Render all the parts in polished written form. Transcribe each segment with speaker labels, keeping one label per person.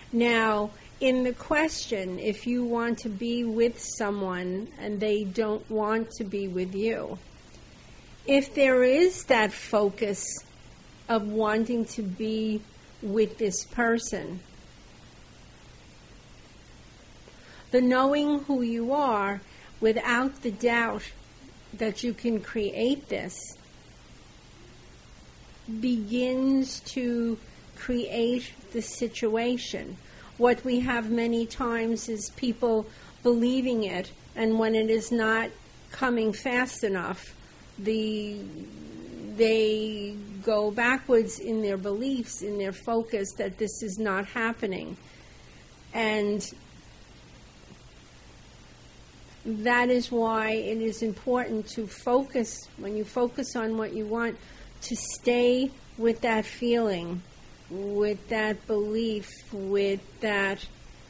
Speaker 1: Now, in the question, if you want to be with someone and they don't want to be with you, if there is that focus of wanting to be with this person, the knowing who you are without the doubt that you can create this begins to create the situation. What we have many times is people believing it, and when it is not coming fast enough, they go backwards in their beliefs, in their focus that this is not happening. And that is why it is important to focus, when you focus on what you want, to stay with that feeling, with that belief, with that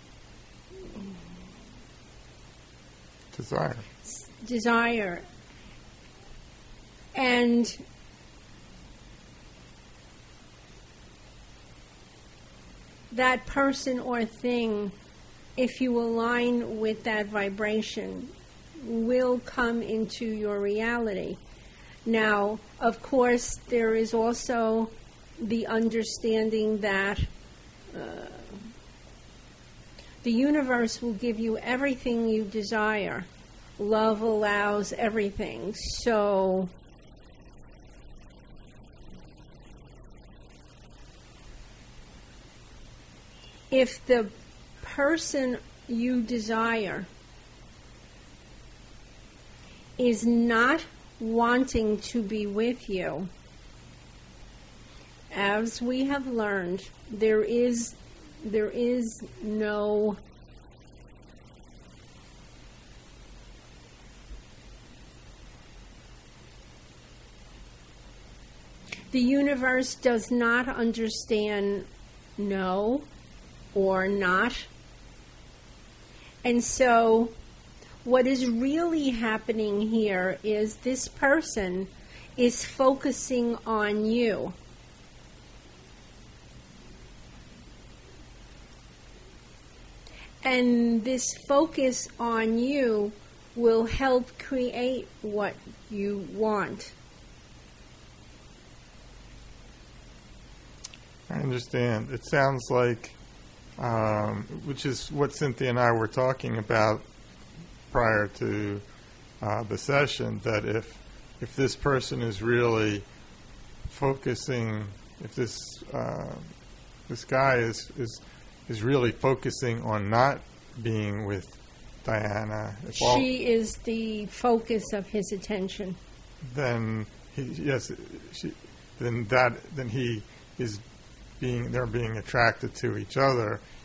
Speaker 1: desire. And that person or thing, if you align with that vibration, will come into your reality. Now, of course, there is also the understanding that the universe will give you everything you desire. Love allows everything. So if the person you desire is not wanting to be with you, as we have learned, there is no the universe does not understand no or not. And so what is really happening here is this person is focusing on you. And this focus on you will help create what you want.
Speaker 2: I understand. It sounds like, which is what Cynthia and I were talking about prior to the session, that if this person is really focusing, if this guy is really focusing on not being with Diana,
Speaker 1: she is the focus of his attention.
Speaker 2: Then they're being attracted to each other,